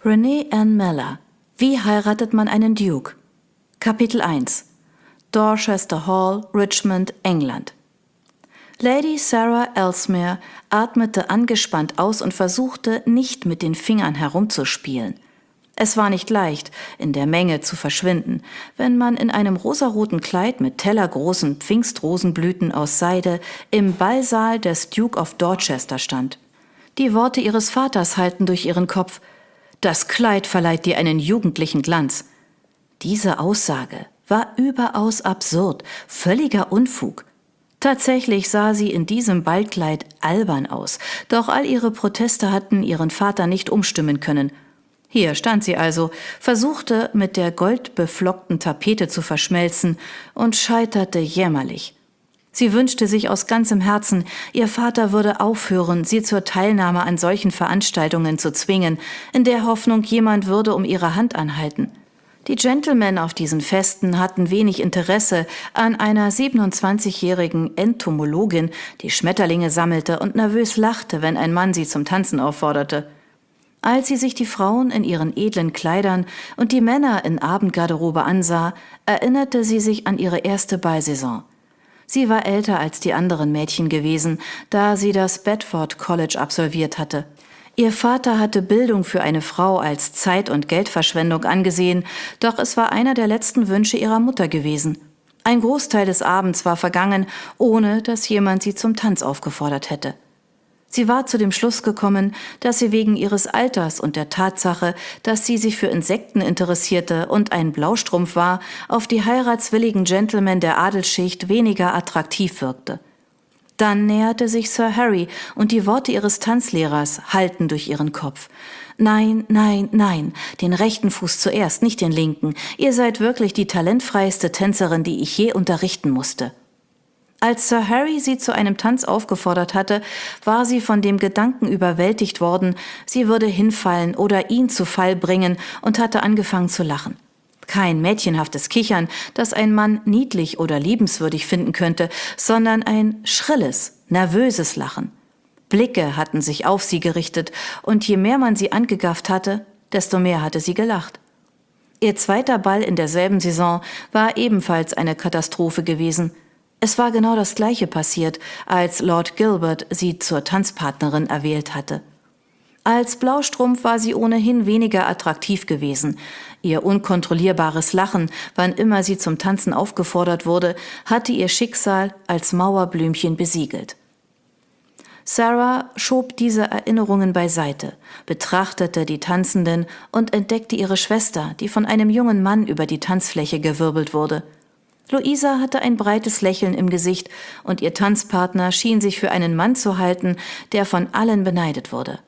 Renée Ann Miller. Wie heiratet man einen Duke? Kapitel 1. Dorchester Hall, Richmond, England. Lady Sarah Ellesmere atmete angespannt aus und versuchte, nicht mit den Fingern herumzuspielen. Es war nicht leicht, in der Menge zu verschwinden, wenn man in einem rosaroten Kleid mit tellergroßen Pfingstrosenblüten aus Seide im Ballsaal des Duke of Dorchester stand. Die Worte ihres Vaters hallten durch ihren Kopf. Das Kleid verleiht dir einen jugendlichen Glanz. Diese Aussage war überaus absurd, völliger Unfug. Tatsächlich sah sie in diesem Ballkleid albern aus, doch all ihre Proteste hatten ihren Vater nicht umstimmen können. Hier stand sie also, versuchte mit der goldbeflockten Tapete zu verschmelzen und scheiterte jämmerlich. Sie wünschte sich aus ganzem Herzen, ihr Vater würde aufhören, sie zur Teilnahme an solchen Veranstaltungen zu zwingen, in der Hoffnung, jemand würde um ihre Hand anhalten. Die Gentlemen auf diesen Festen hatten wenig Interesse an einer 27-jährigen Entomologin, die Schmetterlinge sammelte und nervös lachte, wenn ein Mann sie zum Tanzen aufforderte. Als sie sich die Frauen in ihren edlen Kleidern und die Männer in Abendgarderobe ansah, erinnerte sie sich an ihre erste Ballsaison. Sie war älter als die anderen Mädchen gewesen, da sie das Bedford College absolviert hatte. Ihr Vater hatte Bildung für eine Frau als Zeit- und Geldverschwendung angesehen, doch es war einer der letzten Wünsche ihrer Mutter gewesen. Ein Großteil des Abends war vergangen, ohne dass jemand sie zum Tanz aufgefordert hätte. Sie war zu dem Schluss gekommen, dass sie wegen ihres Alters und der Tatsache, dass sie sich für Insekten interessierte und ein Blaustrumpf war, auf die heiratswilligen Gentlemen der Adelsschicht weniger attraktiv wirkte. Dann näherte sich Sir Harry und die Worte ihres Tanzlehrers hallten durch ihren Kopf. Nein, nein, nein, den rechten Fuß zuerst, nicht den linken. Ihr seid wirklich die talentfreieste Tänzerin, die ich je unterrichten musste. Als Sir Harry sie zu einem Tanz aufgefordert hatte, war sie von dem Gedanken überwältigt worden, sie würde hinfallen oder ihn zu Fall bringen und hatte angefangen zu lachen. Kein mädchenhaftes Kichern, das ein Mann niedlich oder liebenswürdig finden könnte, sondern ein schrilles, nervöses Lachen. Blicke hatten sich auf sie gerichtet, und je mehr man sie angegafft hatte, desto mehr hatte sie gelacht. Ihr zweiter Ball in derselben Saison war ebenfalls eine Katastrophe gewesen. Es war genau das Gleiche passiert, als Lord Gilbert sie zur Tanzpartnerin erwählt hatte. Als Blaustrumpf war sie ohnehin weniger attraktiv gewesen. Ihr unkontrollierbares Lachen, wann immer sie zum Tanzen aufgefordert wurde, hatte ihr Schicksal als Mauerblümchen besiegelt. Sarah schob diese Erinnerungen beiseite, betrachtete die Tanzenden und entdeckte ihre Schwester, die von einem jungen Mann über die Tanzfläche gewirbelt wurde. Louisa hatte ein breites Lächeln im Gesicht und ihr Tanzpartner schien sich für einen Mann zu halten, der von allen beneidet wurde.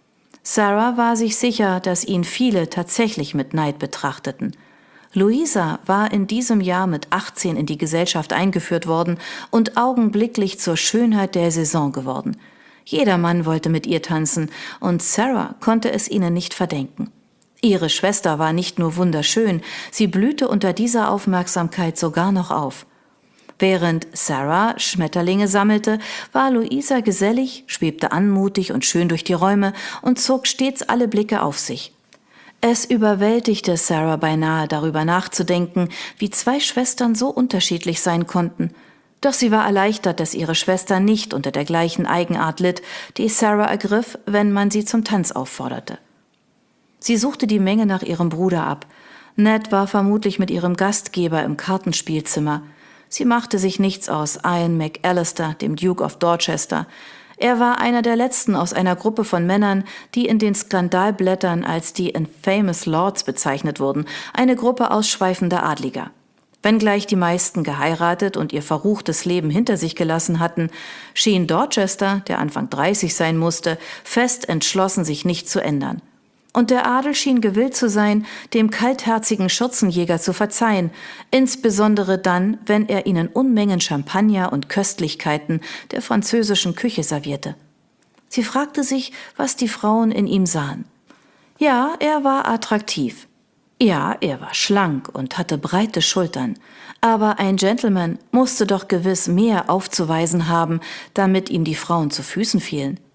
Sarah war sich sicher, dass ihn viele tatsächlich mit Neid betrachteten. Louisa war in diesem Jahr mit 18 in die Gesellschaft eingeführt worden und augenblicklich zur Schönheit der Saison geworden. Jeder Mann wollte mit ihr tanzen und Sarah konnte es ihnen nicht verdenken. Ihre Schwester war nicht nur wunderschön, sie blühte unter dieser Aufmerksamkeit sogar noch auf. Während Sarah Schmetterlinge sammelte, war Louisa gesellig, schwebte anmutig und schön durch die Räume und zog stets alle Blicke auf sich. Es überwältigte Sarah beinahe, darüber nachzudenken, wie zwei Schwestern so unterschiedlich sein konnten. Doch sie war erleichtert, dass ihre Schwester nicht unter der gleichen Eigenart litt, die Sarah ergriff, wenn man sie zum Tanz aufforderte. Sie suchte die Menge nach ihrem Bruder ab. Ned war vermutlich mit ihrem Gastgeber im Kartenspielzimmer. Sie machte sich nichts aus Ian McAllister, dem Duke of Dorchester. Er war einer der letzten aus einer Gruppe von Männern, die in den Skandalblättern als die Infamous Lords bezeichnet wurden, eine Gruppe ausschweifender Adliger. Wenngleich die meisten geheiratet und ihr verruchtes Leben hinter sich gelassen hatten, schien Dorchester, der Anfang 30 sein musste, fest entschlossen, sich nicht zu ändern. Und der Adel schien gewillt zu sein, dem kaltherzigen Schürzenjäger zu verzeihen, insbesondere dann, wenn er ihnen Unmengen Champagner und Köstlichkeiten der französischen Küche servierte. Sie fragte sich, was die Frauen in ihm sahen. Ja, er war attraktiv. Ja, er war schlank und hatte breite Schultern. Aber ein Gentleman musste doch gewiss mehr aufzuweisen haben, damit ihm die Frauen zu Füßen fielen.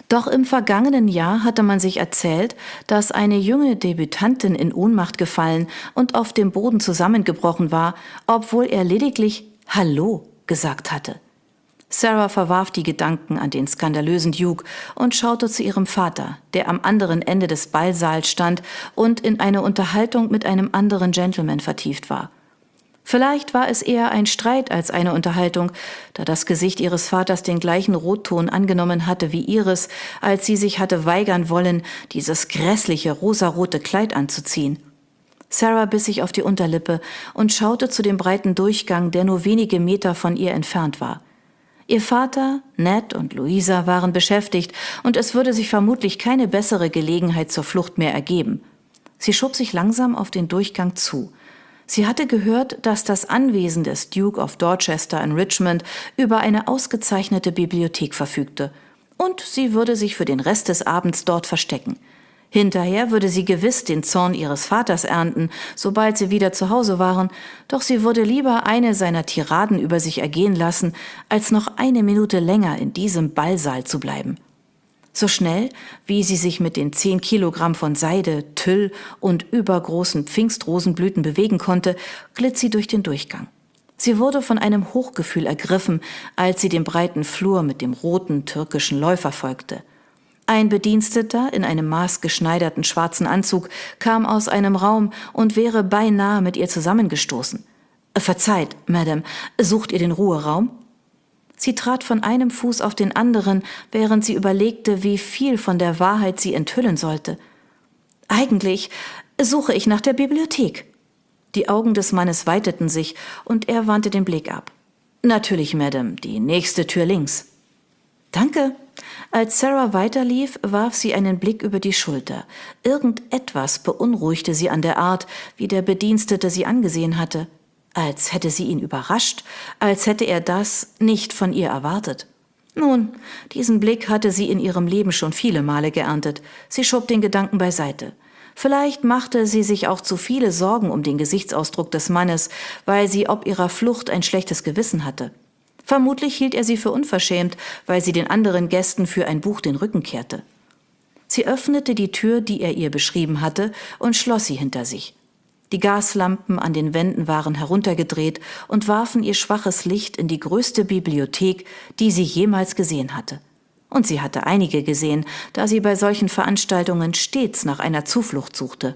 Doch im vergangenen Jahr hatte man sich erzählt, dass eine junge Debütantin in Ohnmacht gefallen und auf dem Boden zusammengebrochen war, obwohl er lediglich »Hallo« gesagt hatte. Sarah verwarf die Gedanken an den skandalösen Duke und schaute zu ihrem Vater, der am anderen Ende des Ballsaals stand und in eine Unterhaltung mit einem anderen Gentleman vertieft war. Vielleicht war es eher ein Streit als eine Unterhaltung, da das Gesicht ihres Vaters den gleichen Rotton angenommen hatte wie ihres, als sie sich hatte weigern wollen, dieses grässliche rosarote Kleid anzuziehen. Sarah biss sich auf die Unterlippe und schaute zu dem breiten Durchgang, der nur wenige Meter von ihr entfernt war. Ihr Vater, Ned und Louisa waren beschäftigt und es würde sich vermutlich keine bessere Gelegenheit zur Flucht mehr ergeben. Sie schob sich langsam auf den Durchgang zu. Sie hatte gehört, dass das Anwesen des Duke of Dorchester in Richmond über eine ausgezeichnete Bibliothek verfügte und sie würde sich für den Rest des Abends dort verstecken. Hinterher würde sie gewiss den Zorn ihres Vaters ernten, sobald sie wieder zu Hause waren, doch sie würde lieber eine seiner Tiraden über sich ergehen lassen, als noch eine Minute länger in diesem Ballsaal zu bleiben. So schnell, wie sie sich mit den 10 Kilogramm von Seide, Tüll und übergroßen Pfingstrosenblüten bewegen konnte, glitt sie durch den Durchgang. Sie wurde von einem Hochgefühl ergriffen, als sie dem breiten Flur mit dem roten türkischen Läufer folgte. Ein Bediensteter in einem maßgeschneiderten schwarzen Anzug kam aus einem Raum und wäre beinahe mit ihr zusammengestoßen. »Verzeiht, Madame, sucht ihr den Ruheraum?« Sie trat von einem Fuß auf den anderen, während sie überlegte, wie viel von der Wahrheit sie enthüllen sollte. »Eigentlich suche ich nach der Bibliothek.« Die Augen des Mannes weiteten sich und er wandte den Blick ab. »Natürlich, Madame, die nächste Tür links.« »Danke.« Als Sarah weiterlief, warf sie einen Blick über die Schulter. Irgendetwas beunruhigte sie an der Art, wie der Bedienstete sie angesehen hatte. Als hätte sie ihn überrascht, als hätte er das nicht von ihr erwartet. Nun, diesen Blick hatte sie in ihrem Leben schon viele Male geerntet. Sie schob den Gedanken beiseite. Vielleicht machte sie sich auch zu viele Sorgen um den Gesichtsausdruck des Mannes, weil sie ob ihrer Flucht ein schlechtes Gewissen hatte. Vermutlich hielt er sie für unverschämt, weil sie den anderen Gästen für ein Buch den Rücken kehrte. Sie öffnete die Tür, die er ihr beschrieben hatte, und schloss sie hinter sich. Die Gaslampen an den Wänden waren heruntergedreht und warfen ihr schwaches Licht in die größte Bibliothek, die sie jemals gesehen hatte. Und sie hatte einige gesehen, da sie bei solchen Veranstaltungen stets nach einer Zuflucht suchte.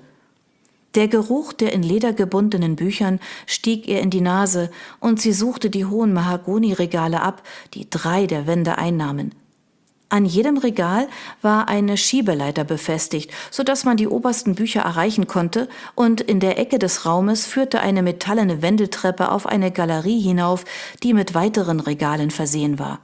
Der Geruch der in Leder gebundenen Büchern stieg ihr in die Nase und sie suchte die hohen Mahagoniregale ab, die 3 der Wände einnahmen. An jedem Regal war eine Schiebeleiter befestigt, sodass man die obersten Bücher erreichen konnte, und in der Ecke des Raumes führte eine metallene Wendeltreppe auf eine Galerie hinauf, die mit weiteren Regalen versehen war.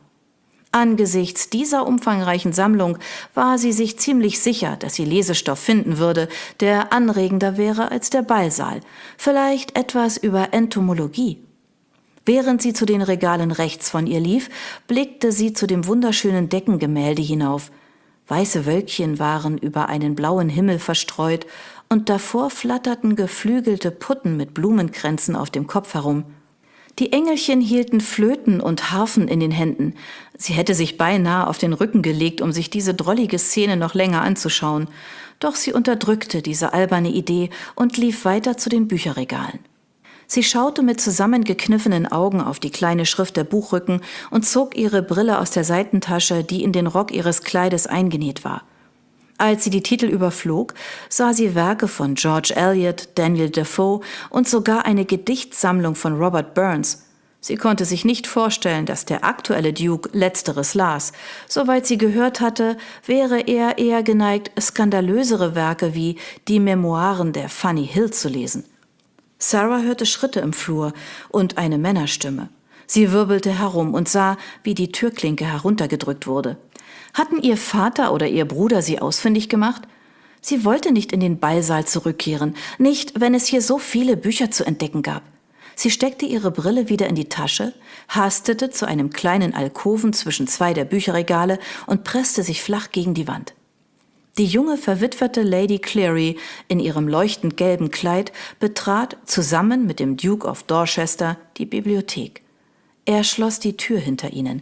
Angesichts dieser umfangreichen Sammlung war sie sich ziemlich sicher, dass sie Lesestoff finden würde, der anregender wäre als der Ballsaal, vielleicht etwas über Entomologie. Während sie zu den Regalen rechts von ihr lief, blickte sie zu dem wunderschönen Deckengemälde hinauf. Weiße Wölkchen waren über einen blauen Himmel verstreut und davor flatterten geflügelte Putten mit Blumenkränzen auf dem Kopf herum. Die Engelchen hielten Flöten und Harfen in den Händen. Sie hätte sich beinahe auf den Rücken gelegt, um sich diese drollige Szene noch länger anzuschauen. Doch sie unterdrückte diese alberne Idee und lief weiter zu den Bücherregalen. Sie schaute mit zusammengekniffenen Augen auf die kleine Schrift der Buchrücken und zog ihre Brille aus der Seitentasche, die in den Rock ihres Kleides eingenäht war. Als sie die Titel überflog, sah sie Werke von George Eliot, Daniel Defoe und sogar eine Gedichtsammlung von Robert Burns. Sie konnte sich nicht vorstellen, dass der aktuelle Duke Letzteres las. Soweit sie gehört hatte, wäre er eher geneigt, skandalösere Werke wie die Memoiren der Fanny Hill zu lesen. Sarah hörte Schritte im Flur und eine Männerstimme. Sie wirbelte herum und sah, wie die Türklinke heruntergedrückt wurde. Hatten ihr Vater oder ihr Bruder sie ausfindig gemacht? Sie wollte nicht in den Ballsaal zurückkehren, nicht, wenn es hier so viele Bücher zu entdecken gab. Sie steckte ihre Brille wieder in die Tasche, hastete zu einem kleinen Alkoven zwischen 2 der Bücherregale und presste sich flach gegen die Wand. Die junge, verwitwete Lady Cleary in ihrem leuchtend gelben Kleid betrat zusammen mit dem Duke of Dorchester die Bibliothek. Er schloss die Tür hinter ihnen.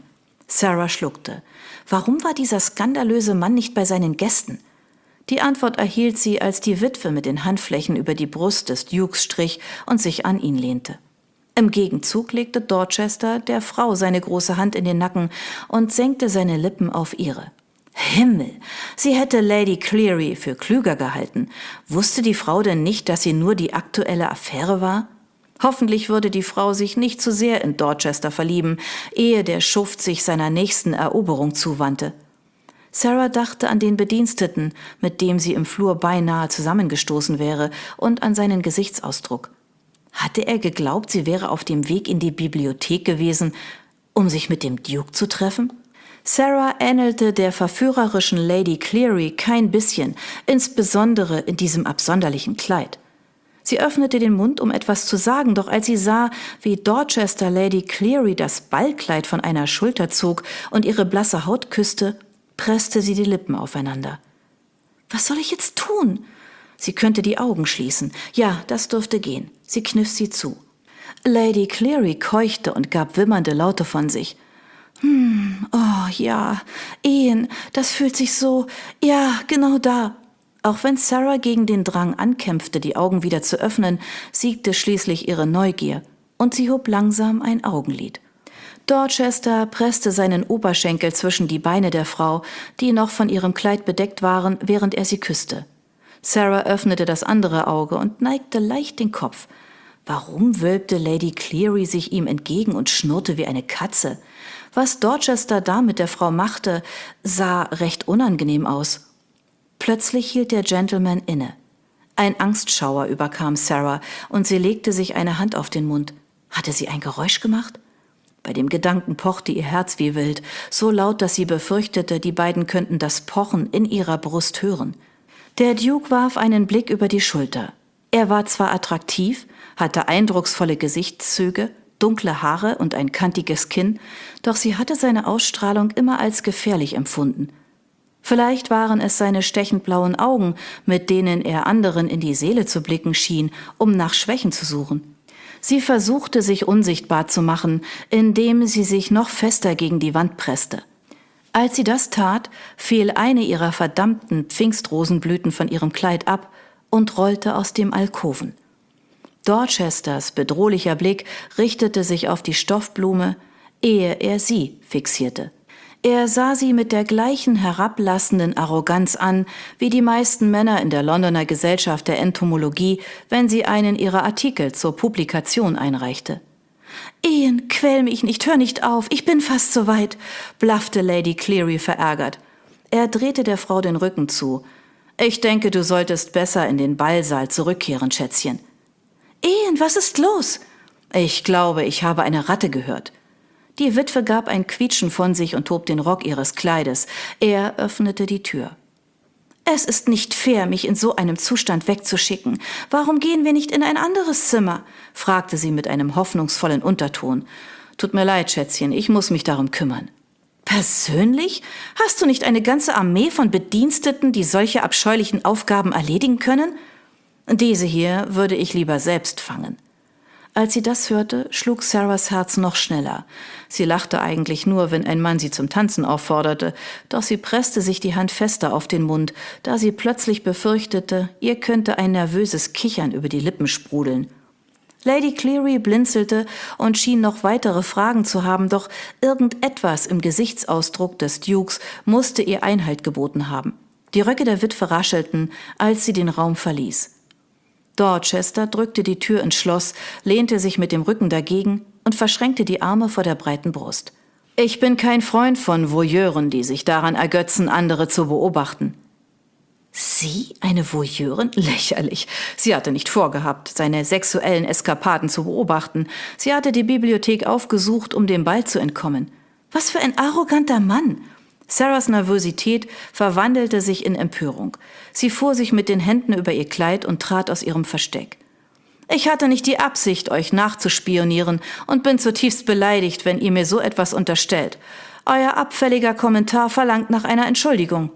Sarah schluckte. Warum war dieser skandalöse Mann nicht bei seinen Gästen? Die Antwort erhielt sie, als die Witwe mit den Handflächen über die Brust des Dukes strich und sich an ihn lehnte. Im Gegenzug legte Dorchester der Frau seine große Hand in den Nacken und senkte seine Lippen auf ihre. Himmel, sie hätte Lady Cleary für klüger gehalten. Wusste die Frau denn nicht, dass sie nur die aktuelle Affäre war? Hoffentlich würde die Frau sich nicht zu sehr in Dorchester verlieben, ehe der Schuft sich seiner nächsten Eroberung zuwandte. Sarah dachte an den Bediensteten, mit dem sie im Flur beinahe zusammengestoßen wäre, und an seinen Gesichtsausdruck. Hatte er geglaubt, sie wäre auf dem Weg in die Bibliothek gewesen, um sich mit dem Duke zu treffen? Sarah ähnelte der verführerischen Lady Cleary kein bisschen, insbesondere in diesem absonderlichen Kleid. Sie öffnete den Mund, um etwas zu sagen, doch als sie sah, wie Dorchester Lady Cleary das Ballkleid von einer Schulter zog und ihre blasse Haut küsste, presste sie die Lippen aufeinander. Was soll ich jetzt tun? Sie könnte die Augen schließen. Ja, das dürfte gehen. Sie kniff sie zu. Lady Cleary keuchte und gab wimmernde Laute von sich. Oh ja, Ehen, das fühlt sich so, ja, genau da. Auch wenn Sarah gegen den Drang ankämpfte, die Augen wieder zu öffnen, siegte schließlich ihre Neugier und sie hob langsam ein Augenlid. Dorchester presste seinen Oberschenkel zwischen die Beine der Frau, die noch von ihrem Kleid bedeckt waren, während er sie küsste. Sarah öffnete das andere Auge und neigte leicht den Kopf. Warum wölbte Lady Cleary sich ihm entgegen und schnurrte wie eine Katze? Was Dorchester da mit der Frau machte, sah recht unangenehm aus. Plötzlich hielt der Gentleman inne. Ein Angstschauer überkam Sarah und sie legte sich eine Hand auf den Mund. Hatte sie ein Geräusch gemacht? Bei dem Gedanken pochte ihr Herz wie wild, so laut, dass sie befürchtete, die beiden könnten das Pochen in ihrer Brust hören. Der Duke warf einen Blick über die Schulter. Er war zwar attraktiv, hatte eindrucksvolle Gesichtszüge, dunkle Haare und ein kantiges Kinn, doch sie hatte seine Ausstrahlung immer als gefährlich empfunden. Vielleicht waren es seine stechend blauen Augen, mit denen er anderen in die Seele zu blicken schien, um nach Schwächen zu suchen. Sie versuchte, sich unsichtbar zu machen, indem sie sich noch fester gegen die Wand presste. Als sie das tat, fiel eine ihrer verdammten Pfingstrosenblüten von ihrem Kleid ab und rollte aus dem Alkoven. Dorchesters bedrohlicher Blick richtete sich auf die Stoffblume, ehe er sie fixierte. Er sah sie mit der gleichen herablassenden Arroganz an, wie die meisten Männer in der Londoner Gesellschaft der Entomologie, wenn sie einen ihrer Artikel zur Publikation einreichte. »Ian, quäl mich nicht, hör nicht auf, ich bin fast so weit«, blaffte Lady Cleary verärgert. Er drehte der Frau den Rücken zu. »Ich denke, du solltest besser in den Ballsaal zurückkehren, Schätzchen.« »Ian, was ist los?« »Ich glaube, ich habe eine Ratte gehört.« Die Witwe gab ein Quietschen von sich und hob den Rock ihres Kleides. Er öffnete die Tür. »Es ist nicht fair, mich in so einem Zustand wegzuschicken. Warum gehen wir nicht in ein anderes Zimmer?« fragte sie mit einem hoffnungsvollen Unterton. »Tut mir leid, Schätzchen, ich muss mich darum kümmern.« »Persönlich? Hast du nicht eine ganze Armee von Bediensteten, die solche abscheulichen Aufgaben erledigen können?« »Diese hier würde ich lieber selbst fangen.« Als sie das hörte, schlug Sarahs Herz noch schneller. Sie lachte eigentlich nur, wenn ein Mann sie zum Tanzen aufforderte, doch sie presste sich die Hand fester auf den Mund, da sie plötzlich befürchtete, ihr könnte ein nervöses Kichern über die Lippen sprudeln. Lady Cleary blinzelte und schien noch weitere Fragen zu haben, doch irgendetwas im Gesichtsausdruck des Dukes musste ihr Einhalt geboten haben. Die Röcke der Witwe raschelten, als sie den Raum verließ. Dorchester drückte die Tür ins Schloss, lehnte sich mit dem Rücken dagegen und verschränkte die Arme vor der breiten Brust. »Ich bin kein Freund von Voyeuren, die sich daran ergötzen, andere zu beobachten.« Sie, eine Voyeurin? Lächerlich. Sie hatte nicht vorgehabt, seine sexuellen Eskapaden zu beobachten. Sie hatte die Bibliothek aufgesucht, um dem Ball zu entkommen. Was für ein arroganter Mann! Sarahs Nervosität verwandelte sich in Empörung. Sie fuhr sich mit den Händen über ihr Kleid und trat aus ihrem Versteck. »Ich hatte nicht die Absicht, euch nachzuspionieren und bin zutiefst beleidigt, wenn ihr mir so etwas unterstellt. Euer abfälliger Kommentar verlangt nach einer Entschuldigung.«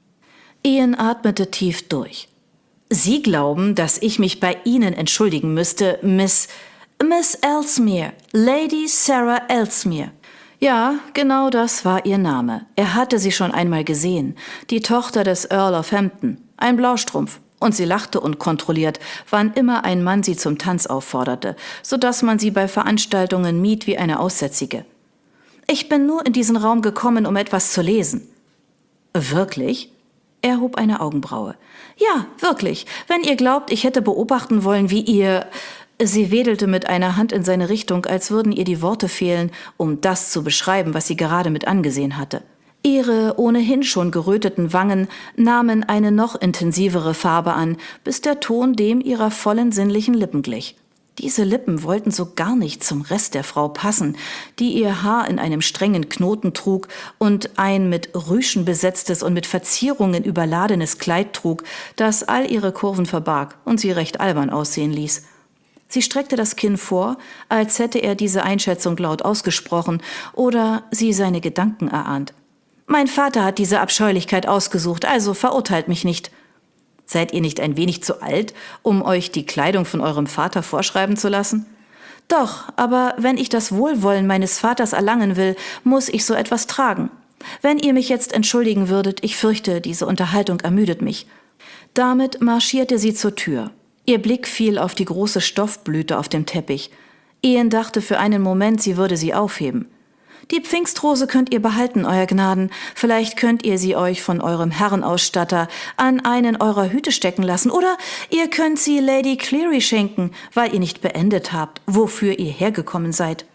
Ian atmete tief durch. »Sie glauben, dass ich mich bei Ihnen entschuldigen müsste, Miss Ellesmere, Lady Sarah Ellesmere.« Ja, genau das war ihr Name. Er hatte sie schon einmal gesehen. Die Tochter des Earl of Hampton. Ein Blaustrumpf. Und sie lachte unkontrolliert, wann immer ein Mann sie zum Tanz aufforderte, sodass man sie bei Veranstaltungen mied wie eine Aussätzige. »Ich bin nur in diesen Raum gekommen, um etwas zu lesen.« »Wirklich?« Er hob eine Augenbraue. »Ja, wirklich. Wenn ihr glaubt, ich hätte beobachten wollen, wie ihr...« Sie wedelte mit einer Hand in seine Richtung, als würden ihr die Worte fehlen, um das zu beschreiben, was sie gerade mit angesehen hatte. Ihre ohnehin schon geröteten Wangen nahmen eine noch intensivere Farbe an, bis der Ton dem ihrer vollen sinnlichen Lippen glich. Diese Lippen wollten so gar nicht zum Rest der Frau passen, die ihr Haar in einem strengen Knoten trug und ein mit Rüschen besetztes und mit Verzierungen überladenes Kleid trug, das all ihre Kurven verbarg und sie recht albern aussehen ließ. Sie streckte das Kinn vor, als hätte er diese Einschätzung laut ausgesprochen oder sie seine Gedanken erahnt. »Mein Vater hat diese Abscheulichkeit ausgesucht, also verurteilt mich nicht.« »Seid ihr nicht ein wenig zu alt, um euch die Kleidung von eurem Vater vorschreiben zu lassen?« »Doch, aber wenn ich das Wohlwollen meines Vaters erlangen will, muss ich so etwas tragen. Wenn ihr mich jetzt entschuldigen würdet, ich fürchte, diese Unterhaltung ermüdet mich.« Damit marschierte sie zur Tür. Ihr Blick fiel auf die große Stoffblüte auf dem Teppich. Ian dachte für einen Moment, sie würde sie aufheben. »Die Pfingstrose könnt ihr behalten, Euer Gnaden. Vielleicht könnt ihr sie euch von eurem Herrenausstatter an einen eurer Hüte stecken lassen. Oder ihr könnt sie Lady Cleary schenken, weil ihr nicht beendet habt, wofür ihr hergekommen seid.«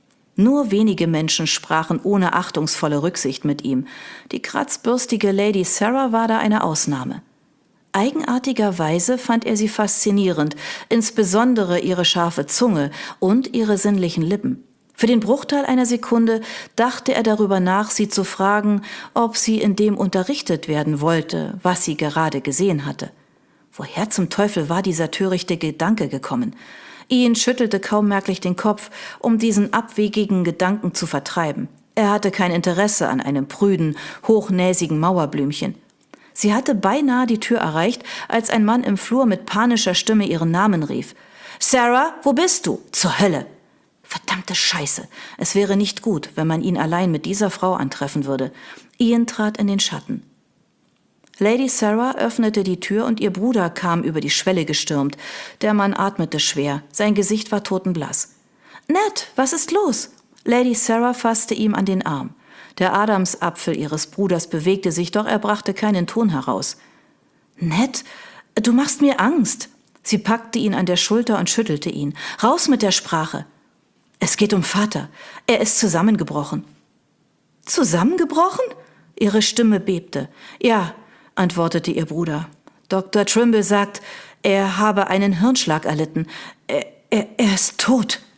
Nur wenige Menschen sprachen ohne achtungsvolle Rücksicht mit ihm. Die kratzbürstige Lady Sarah war da eine Ausnahme. Eigenartigerweise fand er sie faszinierend, insbesondere ihre scharfe Zunge und ihre sinnlichen Lippen. Für den Bruchteil einer Sekunde dachte er darüber nach, sie zu fragen, ob sie in dem unterrichtet werden wollte, was sie gerade gesehen hatte. Woher zum Teufel war dieser törichte Gedanke gekommen? Ian schüttelte kaum merklich den Kopf, um diesen abwegigen Gedanken zu vertreiben. Er hatte kein Interesse an einem prüden, hochnäsigen Mauerblümchen. Sie hatte beinahe die Tür erreicht, als ein Mann im Flur mit panischer Stimme ihren Namen rief. »Sarah, wo bist du? Zur Hölle!« Verdammte Scheiße! Es wäre nicht gut, wenn man ihn allein mit dieser Frau antreffen würde. Ian trat in den Schatten. Lady Sarah öffnete die Tür und ihr Bruder kam über die Schwelle gestürmt. Der Mann atmete schwer, sein Gesicht war totenblass. »Ned, was ist los?« Lady Sarah fasste ihm an den Arm. Der Adamsapfel ihres Bruders bewegte sich, doch er brachte keinen Ton heraus. »Ned, du machst mir Angst!« Sie packte ihn an der Schulter und schüttelte ihn. »Raus mit der Sprache!« »Es geht um Vater. Er ist zusammengebrochen.« »Zusammengebrochen?« Ihre Stimme bebte. »Ja«, antwortete ihr Bruder. »Dr. Trimble sagt, er habe einen Hirnschlag erlitten. Er ist tot.«